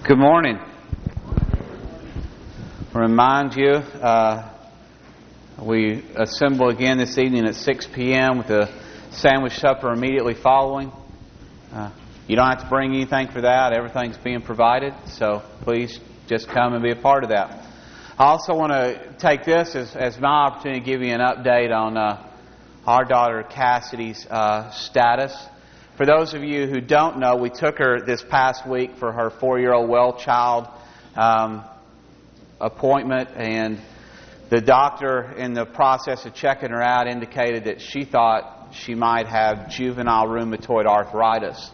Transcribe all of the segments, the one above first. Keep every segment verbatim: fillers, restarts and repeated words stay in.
Good morning. I remind you, uh, we assemble again this evening at six p.m. with the sandwich supper immediately following. Uh, you don't have to bring anything for that. Everything's being provided. So please just come and be a part of that. I also want to take this as, as my opportunity to give you an update on uh, our daughter Cassidy's uh, status. For those of you who don't know, we took her this past week for her four-year-old well child um, appointment, and the doctor, in the process of checking her out, indicated that she thought she might have juvenile rheumatoid arthritis.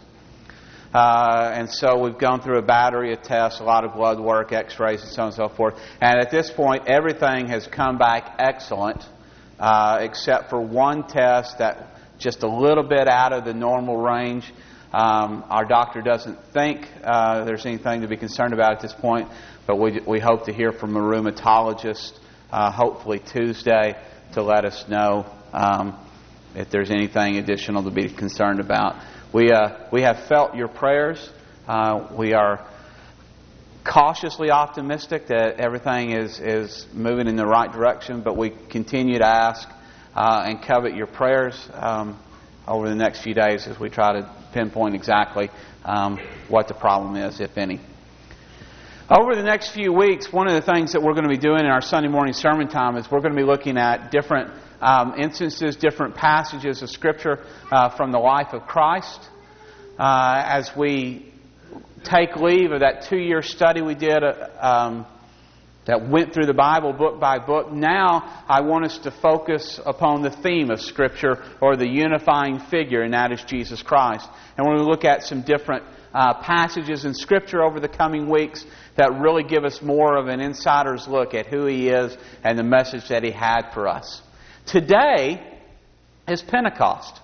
Uh, and so we've gone through a battery of tests, a lot of blood work, x-rays, and so on and so forth. And at this point, everything has come back excellent, uh, except for one test that just a little bit out of the normal range. Um, our doctor doesn't think uh, there's anything to be concerned about at this point, but we we hope to hear from a rheumatologist, uh, hopefully Tuesday, to let us know um, if there's anything additional to be concerned about. We uh, we have felt your prayers. Uh, we are cautiously optimistic that everything is, is moving in the right direction, but we continue to ask Uh, and covet your prayers um, over the next few days as we try to pinpoint exactly um, what the problem is, if any. Over the next few weeks, one of the things that we're going to be doing in our Sunday morning sermon time is we're going to be looking at different um, instances, different passages of Scripture uh, from the life of Christ. Uh, as we take leave of that two-year study we did uh, um, that went through the Bible book by book. Now I want us to focus upon the theme of Scripture, or the unifying figure, and that is Jesus Christ. And we're going to look at some different uh, passages in Scripture over the coming weeks that really give us more of an insider's look at who He is and the message that He had for us. Today is Pentecost.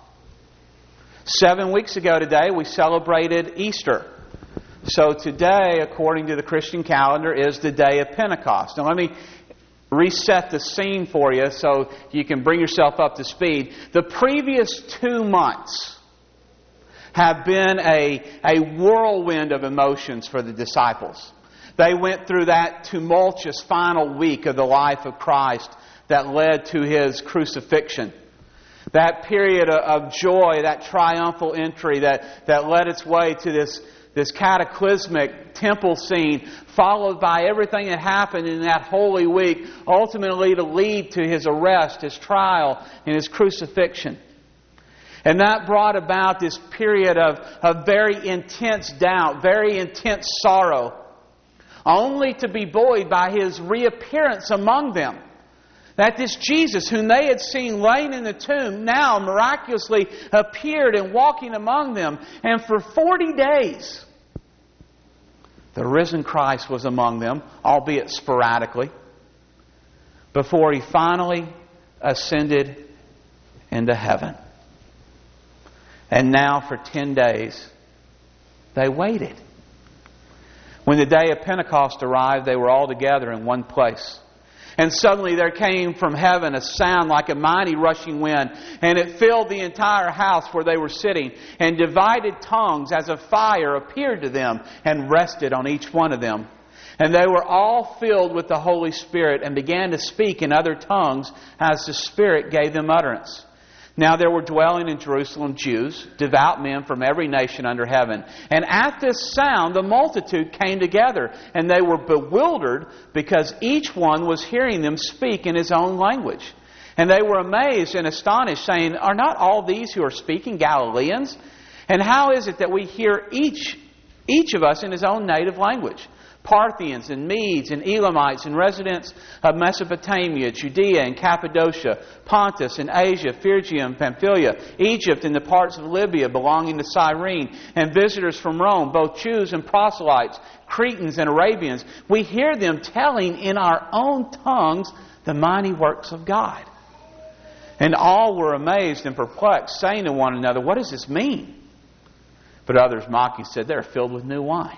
Seven weeks ago today we celebrated Easter. So today, according to the Christian calendar, is the day of Pentecost. Now let me reset the scene for you so you can bring yourself up to speed. The previous two months have been a, a whirlwind of emotions for the disciples. They went through that tumultuous final week of the life of Christ that led to His crucifixion. That period of joy, that triumphal entry that, that led its way to this This cataclysmic temple scene, followed by everything that happened in that Holy Week, ultimately to lead to His arrest, His trial, and His crucifixion. And that brought about this period of, of very intense doubt, very intense sorrow, only to be buoyed by His reappearance among them. That this Jesus, whom they had seen laying in the tomb, now miraculously appeared and walking among them. And for forty days, the risen Christ was among them, albeit sporadically, before He finally ascended into heaven. And now for ten days, they waited. When the day of Pentecost arrived, they were all together in one place. And suddenly there came from heaven a sound like a mighty rushing wind, and it filled the entire house where they were sitting. And divided tongues as of fire appeared to them and rested on each one of them. And they were all filled with the Holy Spirit and began to speak in other tongues as the Spirit gave them utterance. Now there were dwelling in Jerusalem Jews, devout men from every nation under heaven. And at this sound the multitude came together, and they were bewildered because each one was hearing them speak in his own language. And they were amazed and astonished, saying, "Are not all these who are speaking Galileans? And how is it that we hear each, each of us in his own native language? Parthians and Medes and Elamites and residents of Mesopotamia, Judea and Cappadocia, Pontus and Asia, Phrygia and Pamphylia, Egypt and the parts of Libya belonging to Cyrene, and visitors from Rome, both Jews and proselytes, Cretans and Arabians. We hear them telling in our own tongues the mighty works of God." And all were amazed and perplexed, saying to one another, "What does this mean?" But others mocking said, "They're filled with new wine."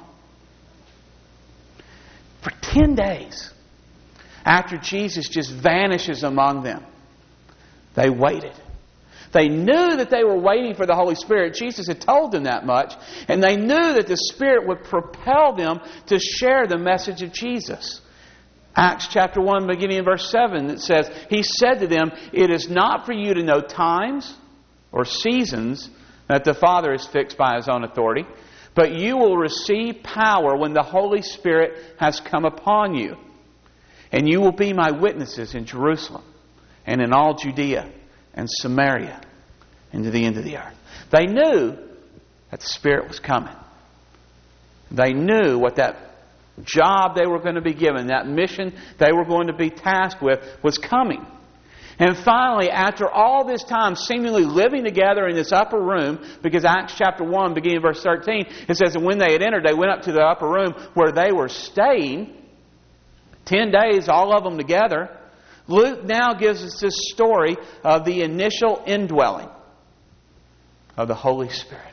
For ten days, after Jesus just vanishes among them, they waited. They knew that they were waiting for the Holy Spirit. Jesus had told them that much. And they knew that the Spirit would propel them to share the message of Jesus. Acts chapter one, beginning in verse seven, it says, He said to them, It is not for you to know times or seasons that the Father has fixed by His own authority, but you will receive power when the Holy Spirit has come upon you. And you will be my witnesses in Jerusalem and in all Judea and Samaria and to the end of the earth. They knew that the Spirit was coming. They knew what that job they were going to be given, that mission they were going to be tasked with, was coming. And finally, after all this time seemingly living together in this upper room, because Acts chapter one, beginning in verse thirteen, it says that when they had entered, they went up to the upper room where they were staying. Ten days, all of them together. Luke now gives us this story of the initial indwelling of the Holy Spirit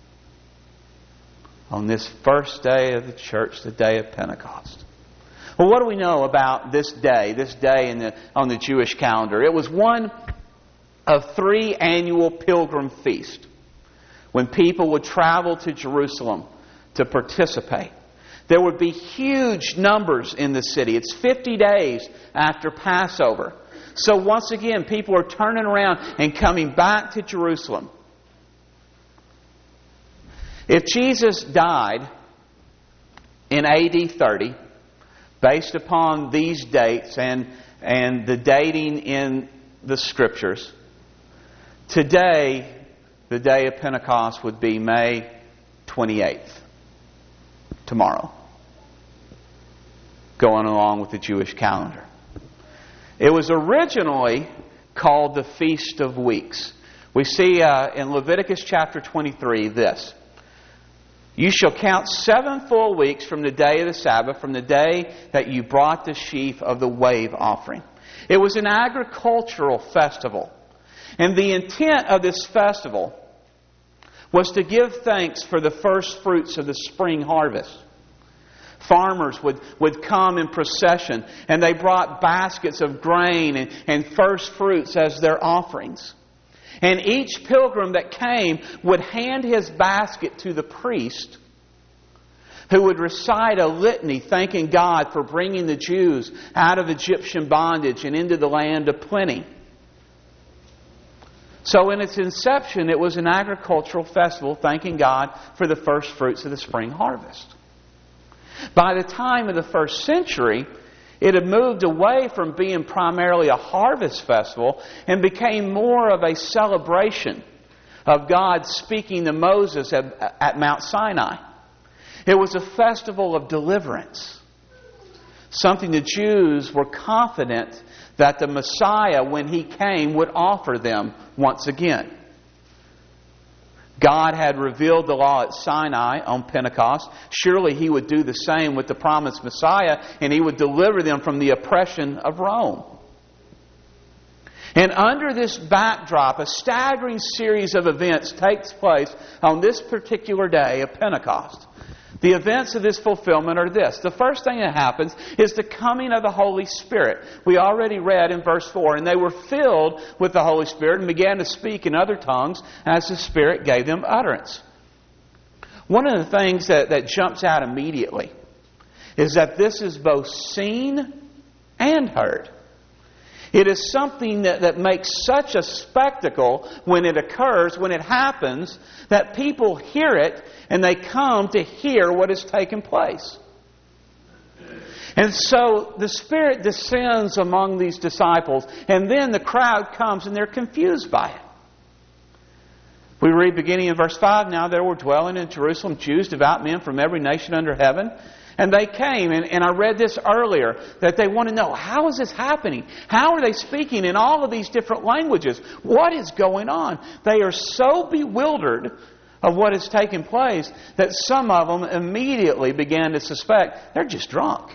on this first day of the church, the day of Pentecost. Well, what do we know about this day, this day in the, on the Jewish calendar? It was one of three annual pilgrim feasts when people would travel to Jerusalem to participate. There would be huge numbers in the city. It's fifty days after Passover. So once again, people are turning around and coming back to Jerusalem. If Jesus died in A D thirty, based upon these dates and, and the dating in the Scriptures, today, the day of Pentecost would be May twenty-eighth. Tomorrow. Going along with the Jewish calendar. It was originally called the Feast of Weeks. We see uh, in Leviticus chapter twenty-three this. You shall count seven full weeks from the day of the Sabbath, from the day that you brought the sheaf of the wave offering. It was an agricultural festival. And the intent of this festival was to give thanks for the first fruits of the spring harvest. Farmers would, would come in procession, and they brought baskets of grain and, and first fruits as their offerings. And each pilgrim that came would hand his basket to the priest, who would recite a litany thanking God for bringing the Jews out of Egyptian bondage and into the land of plenty. So in its inception, it was an agricultural festival thanking God for the first fruits of the spring harvest. By the time of the first century, it had moved away from being primarily a harvest festival and became more of a celebration of God speaking to Moses at, at Mount Sinai. It was a festival of deliverance, something the Jews were confident that the Messiah, when He came, would offer them once again. God had revealed the law at Sinai on Pentecost. Surely He would do the same with the promised Messiah, and He would deliver them from the oppression of Rome. And under this backdrop, a staggering series of events takes place on this particular day of Pentecost. The events of this fulfillment are this. The first thing that happens is the coming of the Holy Spirit. We already read in verse four, and they were filled with the Holy Spirit and began to speak in other tongues as the Spirit gave them utterance. One of the things that, that jumps out immediately is that this is both seen and heard. It is something that, that makes such a spectacle when it occurs, when it happens, that people hear it and they come to hear what has taken place. And so the Spirit descends among these disciples, and then the crowd comes and they're confused by it. We read beginning in verse five, Now there were dwelling in Jerusalem Jews, devout men from every nation under heaven. And they came, and, and I read this earlier, that they want to know, how is this happening? How are they speaking in all of these different languages? What is going on? They are so bewildered of what has taken place that some of them immediately began to suspect they're just drunk.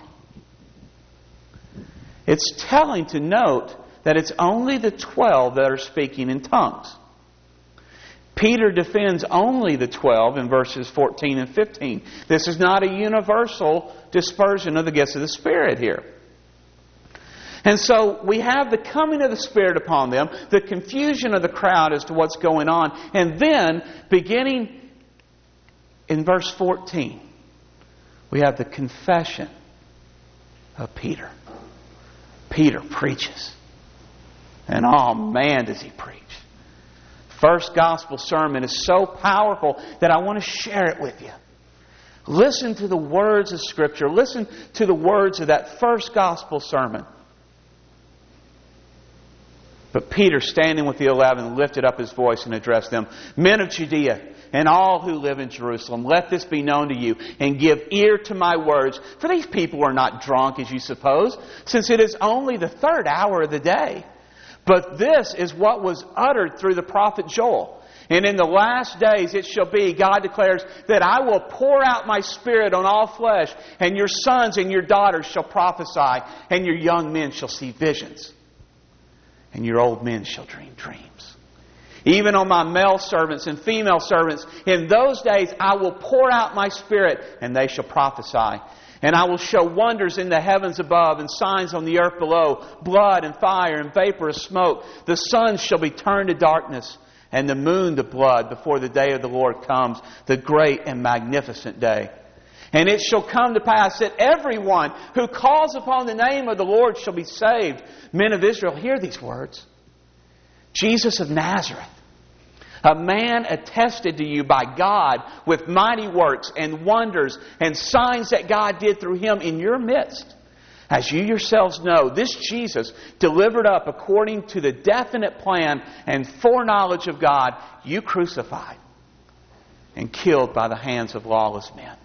It's telling to note that it's only the twelve that are speaking in tongues. Peter defends only the twelve in verses fourteen and fifteen. This is not a universal dispersion of the gifts of the Spirit here. And so we have the coming of the Spirit upon them, the confusion of the crowd as to what's going on. And then, beginning in verse fourteen, we have the confession of Peter. Peter preaches. And oh man, does he preach. First gospel sermon is so powerful that I want to share it with you. Listen to the words of Scripture. Listen to the words of that first gospel sermon. But Peter, standing with the eleven, lifted up his voice and addressed them. Men of Judea and all who live in Jerusalem, let this be known to you, and give ear to my words. For these people are not drunk, as you suppose, since it is only the third hour of the day. But this is what was uttered through the prophet Joel. And in the last days it shall be, God declares, that I will pour out my Spirit on all flesh, and your sons and your daughters shall prophesy, and your young men shall see visions, and your old men shall dream dreams. Even on my male servants and female servants, in those days I will pour out my Spirit, and they shall prophesy. And I will show wonders in the heavens above and signs on the earth below, blood and fire and vapor of smoke. The sun shall be turned to darkness, and the moon to blood, before the day of the Lord comes, the great and magnificent day. And it shall come to pass that everyone who calls upon the name of the Lord shall be saved. Men of Israel, hear these words. Jesus of Nazareth, a man attested to you by God with mighty works and wonders and signs that God did through Him in your midst. As you yourselves know, this Jesus, delivered up according to the definite plan and foreknowledge of God, you crucified and killed by the hands of lawless men.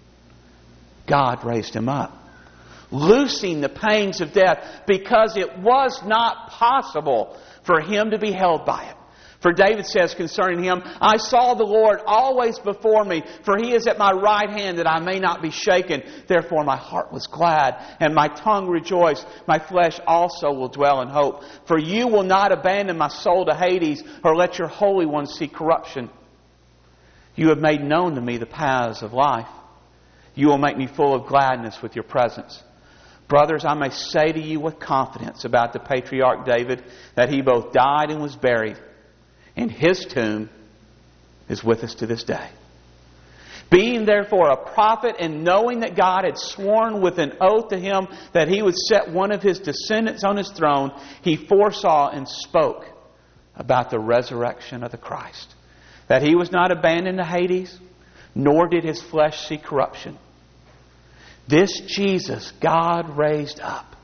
God raised Him up, loosing the pains of death, because it was not possible for Him to be held by it. For David says concerning Him, I saw the Lord always before me, for He is at my right hand, that I may not be shaken. Therefore my heart was glad, and my tongue rejoiced. My flesh also will dwell in hope. For you will not abandon my soul to Hades, or let your Holy One see corruption. You have made known to me the paths of life. You will make me full of gladness with your presence. Brothers, I may say to you with confidence about the patriarch David, that he both died and was buried, and his tomb is with us to this day. Being therefore a prophet, and knowing that God had sworn with an oath to him that He would set one of His descendants on His throne, he foresaw and spoke about the resurrection of the Christ, that He was not abandoned to Hades, nor did His flesh see corruption. This Jesus God raised up,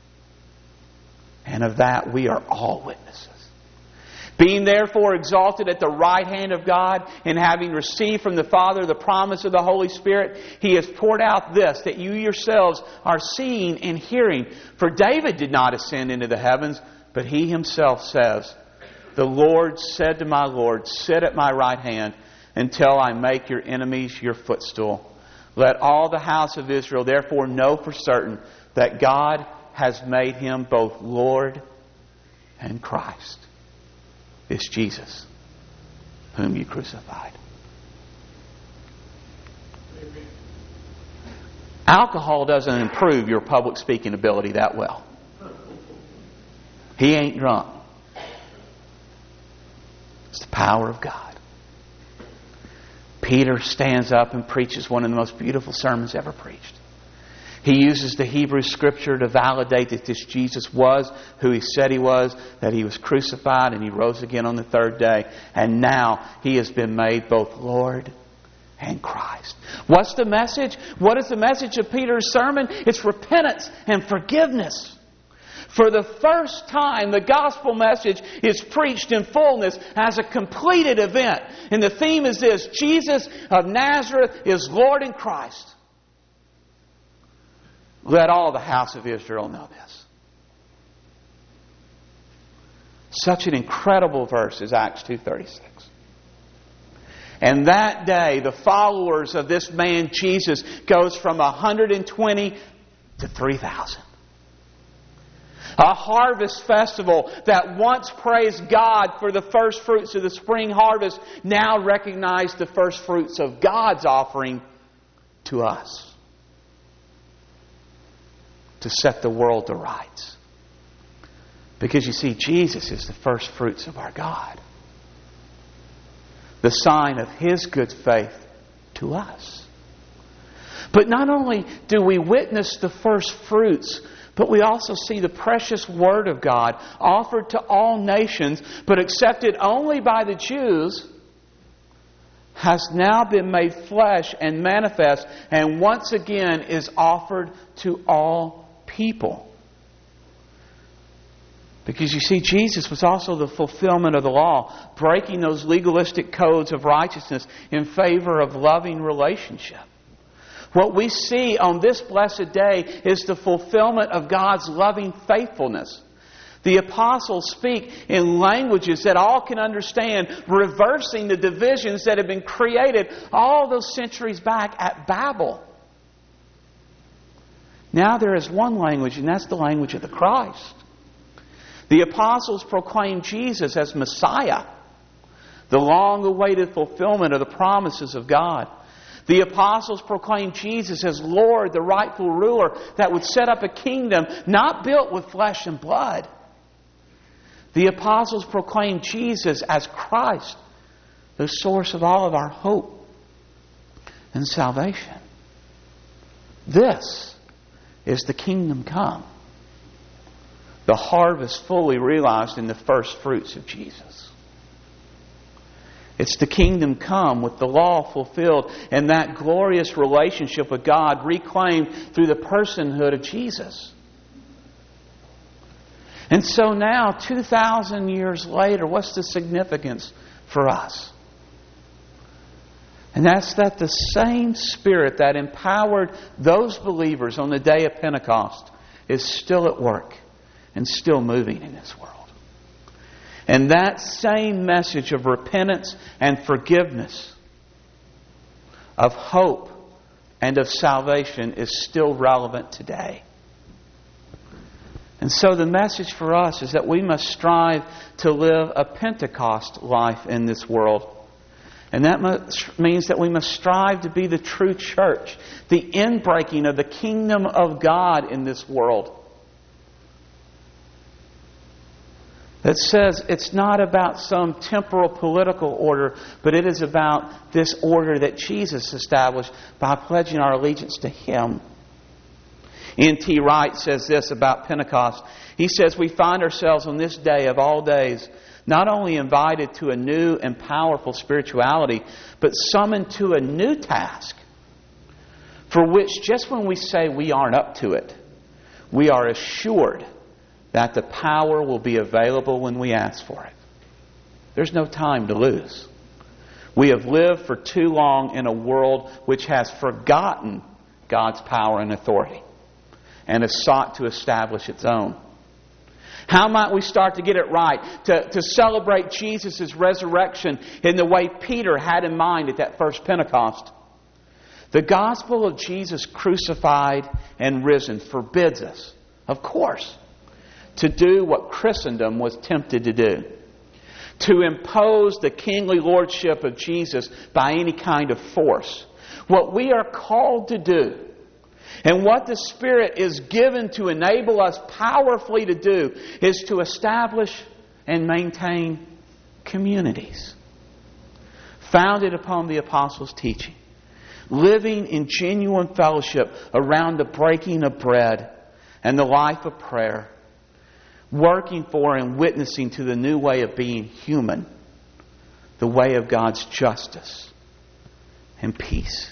and of that we are all witnesses. Being therefore exalted at the right hand of God, and having received from the Father the promise of the Holy Spirit, He has poured out this, that you yourselves are seeing and hearing. For David did not ascend into the heavens, but he himself says, the Lord said to my Lord, sit at my right hand, until I make your enemies your footstool. Let all the house of Israel therefore know for certain that God has made Him both Lord and Christ. This Jesus, whom you crucified. Amen. Alcohol doesn't improve your public speaking ability that well. He ain't drunk. It's the power of God. Peter stands up and preaches one of the most beautiful sermons ever preached. He uses the Hebrew Scripture to validate that this Jesus was who He said He was, that He was crucified and He rose again on the third day. And now He has been made both Lord and Christ. What's the message? What is the message of Peter's sermon? It's repentance and forgiveness. For the first time, the gospel message is preached in fullness as a completed event. And the theme is this: Jesus of Nazareth is Lord and Christ. Let all the house of Israel know this. Such an incredible verse is Acts two thirty-six. And that day, the followers of this man Jesus goes from one hundred twenty to three thousand. A harvest festival that once praised God for the first fruits of the spring harvest now recognized the first fruits of God's offering to us, to set the world to rights. Because you see, Jesus is the first fruits of our God. The sign of His good faith to us. But not only do we witness the first fruits, but we also see the precious Word of God offered to all nations, but accepted only by the Jews, has now been made flesh and manifest, and once again is offered to all people. Because you see, Jesus was also the fulfillment of the law, breaking those legalistic codes of righteousness in favor of loving relationship. What we see on this blessed day is the fulfillment of God's loving faithfulness. The apostles speak in languages that all can understand, reversing the divisions that have been created all those centuries back at Babel. Now there is one language, and that's the language of the Christ. The apostles proclaim Jesus as Messiah, the long-awaited fulfillment of the promises of God. The apostles proclaim Jesus as Lord, the rightful ruler that would set up a kingdom not built with flesh and blood. The apostles proclaim Jesus as Christ, the source of all of our hope and salvation. This is the kingdom come. The harvest fully realized in the first fruits of Jesus. It's the kingdom come with the law fulfilled and that glorious relationship with God reclaimed through the personhood of Jesus. And so now, two thousand years later, what's the significance for us? And that's that the same Spirit that empowered those believers on the day of Pentecost is still at work and still moving in this world. And that same message of repentance and forgiveness, of hope and of salvation is still relevant today. And so the message for us is that we must strive to live a Pentecost life in this world. And that must, means that we must strive to be the true church, the inbreaking of the kingdom of God in this world. That says it's not about some temporal political order, but it is about this order that Jesus established by pledging our allegiance to Him. N T Wright says this about Pentecost. He says, we find ourselves on this day of all days not only invited to a new and powerful spirituality, but summoned to a new task, for which just when we say we aren't up to it, we are assured that the power will be available when we ask for it. There's no time to lose. We have lived for too long in a world which has forgotten God's power and authority and has sought to establish its own. How might we start to get it right, to, to celebrate Jesus' resurrection in the way Peter had in mind at that first Pentecost? The gospel of Jesus crucified and risen forbids us, of course, to do what Christendom was tempted to do. To impose the kingly lordship of Jesus by any kind of force. What we are called to do, and what the Spirit is given to enable us powerfully to do, is to establish and maintain communities founded upon the apostles' teaching, living in genuine fellowship around the breaking of bread and the life of prayer, working for and witnessing to the new way of being human, the way of God's justice and peace.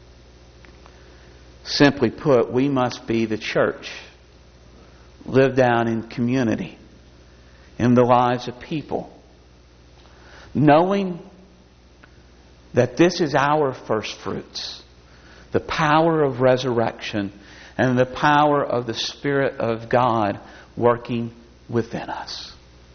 Simply put, we must be the church, lived out in community, in the lives of people, knowing that this is our first fruits, the power of resurrection and the power of the Spirit of God working within us.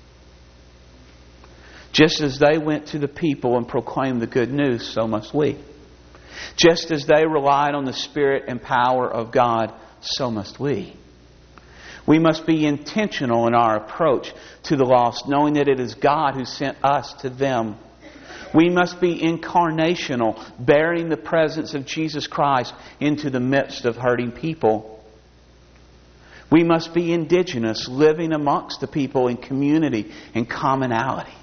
Just as they went to the people and proclaimed the good news, so must we. Just as they relied on the Spirit and power of God, so must we. We must be intentional in our approach to the lost, knowing that it is God who sent us to them. We must be incarnational, bearing the presence of Jesus Christ into the midst of hurting people. We must be indigenous, living amongst the people in community and commonality.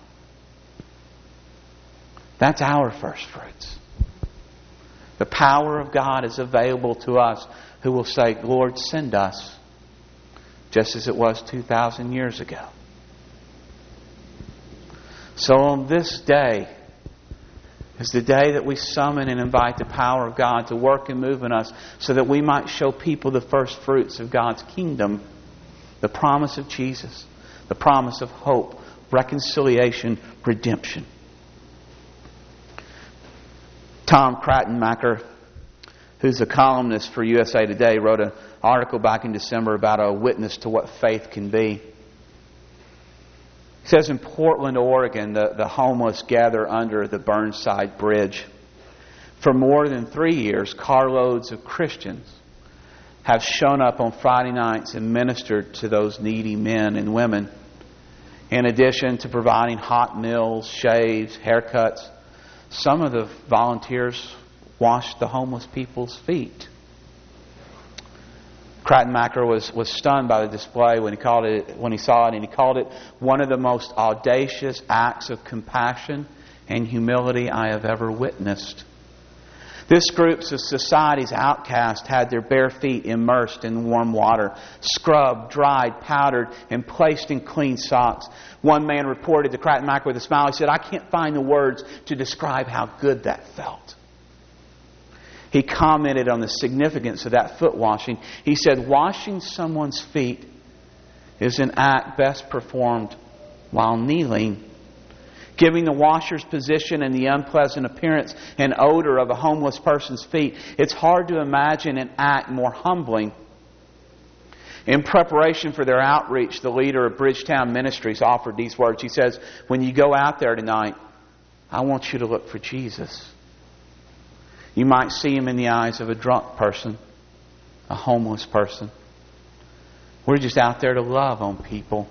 That's our first fruits. The power of God is available to us who will say, Lord, send us, just as it was two thousand years ago. So on this day is the day that we summon and invite the power of God to work and move in us so that we might show people the first fruits of God's kingdom, the promise of Jesus, the promise of hope, reconciliation, redemption. Tom Krattenmacher, who's a columnist for U S A Today, wrote an article back in December about a witness to what faith can be. He says in Portland, Oregon, the, the homeless gather under the Burnside Bridge. For more than three years, carloads of Christians have shown up on Friday nights and ministered to those needy men and women. In addition to providing hot meals, shaves, haircuts, some of the volunteers washed the homeless people's feet. Krattenmacher was, was stunned by the display when he called it when he saw it, and he called it one of the most audacious acts of compassion and humility I have ever witnessed. This group of society's outcasts had their bare feet immersed in warm water, scrubbed, dried, powdered, and placed in clean socks. One man reported to Krattenmacher with a smile, he said, I can't find the words to describe how good that felt. He commented on the significance of that foot washing. He said, washing someone's feet is an act best performed while kneeling. Giving the washer's position and the unpleasant appearance and odor of a homeless person's feet, it's hard to imagine an act more humbling. In preparation for their outreach, the leader of Bridgetown Ministries offered these words. He says, when you go out there tonight, I want you to look for Jesus. You might see Him in the eyes of a drunk person, a homeless person. We're just out there to love on people.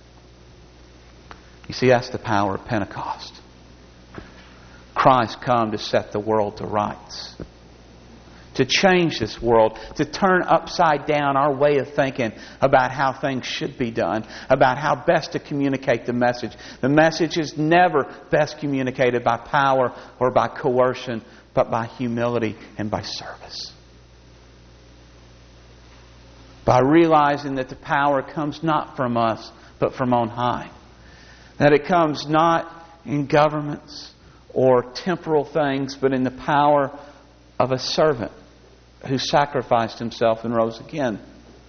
You see, that's the power of Pentecost. Christ come to set the world to rights. To change this world. To turn upside down our way of thinking about how things should be done. About how best to communicate the message. The message is never best communicated by power or by coercion, but by humility and by service. By realizing that the power comes not from us, but from on high. That it comes not in governments or temporal things, but in the power of a servant who sacrificed himself and rose again.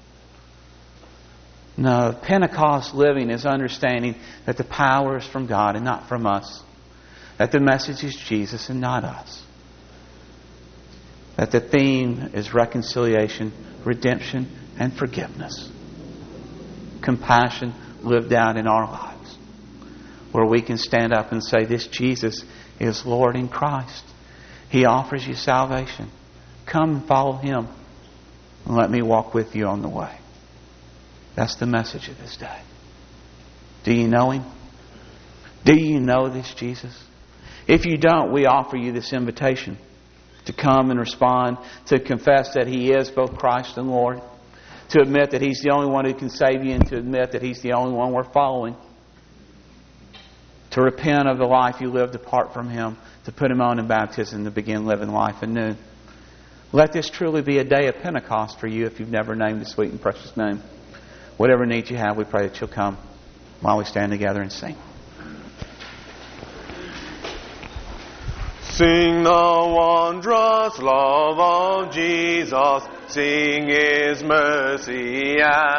No, Pentecost living is understanding that the power is from God and not from us. That the message is Jesus and not us. That the theme is reconciliation, redemption, and forgiveness. Compassion lived out in our lives. Where we can stand up and say, this Jesus is Lord in Christ. He offers you salvation. Come and follow Him. And let me walk with you on the way. That's the message of this day. Do you know Him? Do you know this Jesus? If you don't, we offer you this invitation to come and respond, to confess that He is both Christ and Lord, to admit that He's the only one who can save you, and to admit that He's the only one we're following. To repent of the life you lived apart from Him, to put Him on in baptism, to begin living life anew. Let this truly be a day of Pentecost for you if you've never named the sweet and precious name. Whatever needs you have, we pray that you'll come while we stand together and sing. Sing the wondrous love of Jesus, sing His mercy and